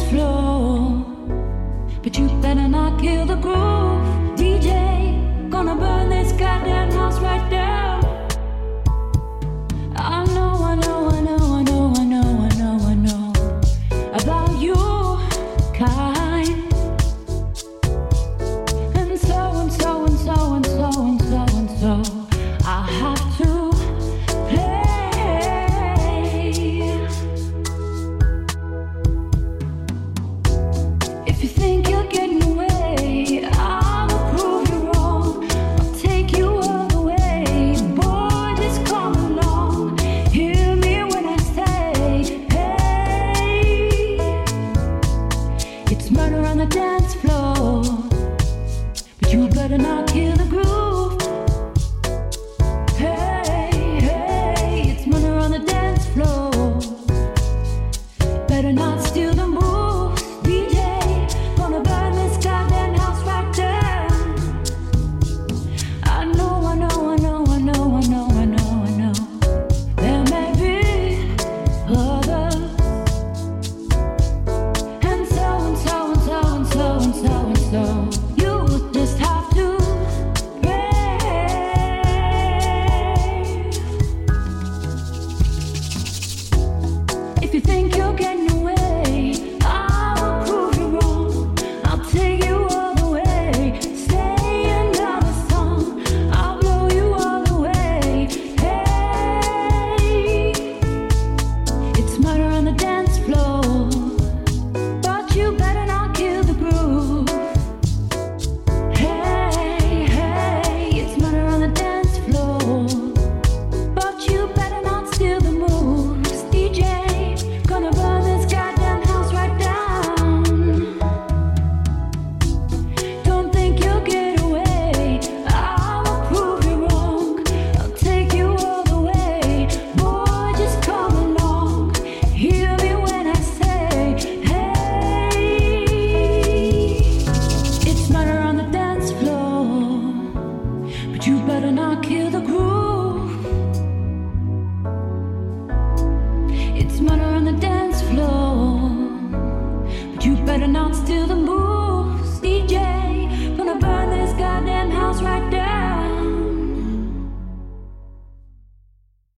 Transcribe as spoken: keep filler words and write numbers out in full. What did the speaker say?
floor. But you better not kill the groove. D J, gonna burn this goddamn house right down. I know, I know, I know, I know, I know, I know, I know about you, kind. And so and so and so and so and so and so I have to play. If you think you're getting away, I'll prove you wrong. I'll take you all the way. Boy, just come along. Hear me when I say, hey, it's murder on the dance floor. But you better not kill